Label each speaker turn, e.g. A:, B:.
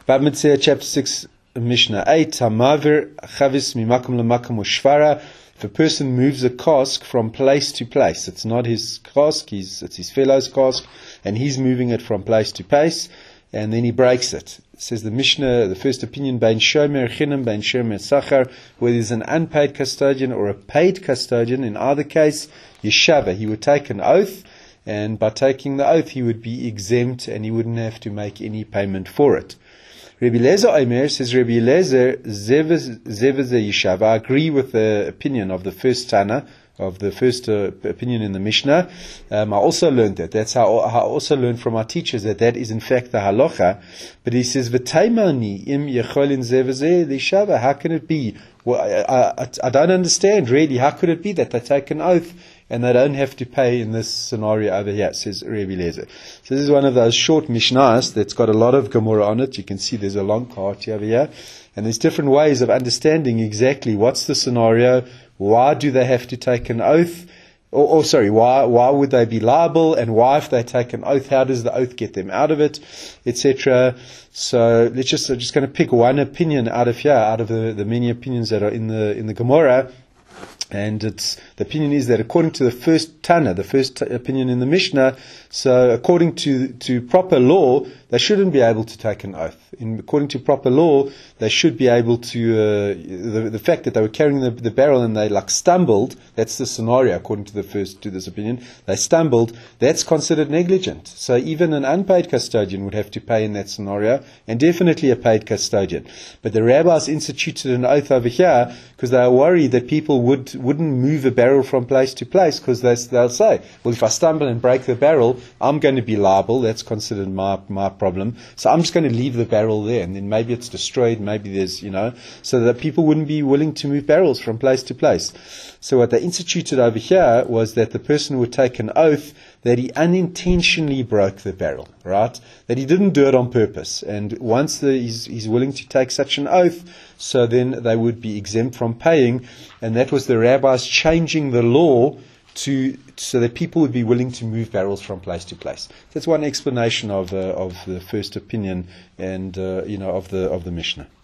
A: Bab Metzia, chapter 6, Mishnah 8. Hamavir chavis mimakom lemakom u'shvara. If a person moves a cask from place to place, it's not his cask, it's his fellow's cask, and he's moving it from place to place, and then he breaks it. It says the Mishnah, the first opinion, Bein shomer chinam, bein shomer sachar, whether he's an unpaid custodian or a paid custodian, in either case, yeshava, he would take an oath, and by taking the oath, he would be exempt, and he wouldn't have to make any payment for it. Rabbi Eliezer Omer says, Rabbi Eliezer, zeveze yeshava. I agree with the opinion of the first Tana, of the first opinion in the Mishnah. I also learned that. That's how I also learned from our teachers that is in fact the halacha. But he says, v'taimani im yecholin zeveze yeshava. How can it be? Well, I don't understand really. How could it be that they take an oath and they don't have to pay in this scenario over here, says Rabbi Eliezer. So this is one of those short Mishnahs that's got a lot of Gemara on it. You can see there's a long part over here. And there's different ways of understanding exactly what's the scenario, why do they have to take an oath, why would they be liable, and why if they take an oath, how does the oath get them out of it, etc. So I'm just going to pick one opinion out of here, out of the many opinions that are in the Gemara. And the opinion is that according to the first Tana, the first opinion in the Mishnah, so according to proper law, they shouldn't be able to take an oath. According to proper law, they should be able to, the fact that they were carrying the barrel and they stumbled, that's the scenario according to this opinion, they stumbled, that's considered negligent. So even an unpaid custodian would have to pay in that scenario, and definitely a paid custodian. But the rabbis instituted an oath over here because they are worried that people wouldn't move a barrel from place to place, because they'll say, well, if I stumble and break the barrel, I'm going to be liable, that's considered my problem, so I'm just going to leave the barrel there, and then maybe it's destroyed, maybe there's, so that people wouldn't be willing to move barrels from place to place. So what they instituted over here was that the person would take an oath that he unintentionally broke the barrel, right? That he didn't do it on purpose. And once he's willing to take such an oath, so then they would be exempt from paying. And that was the rabbis changing the law so that people would be willing to move barrels from place to place. That's one explanation of the first opinion and of the Mishnah.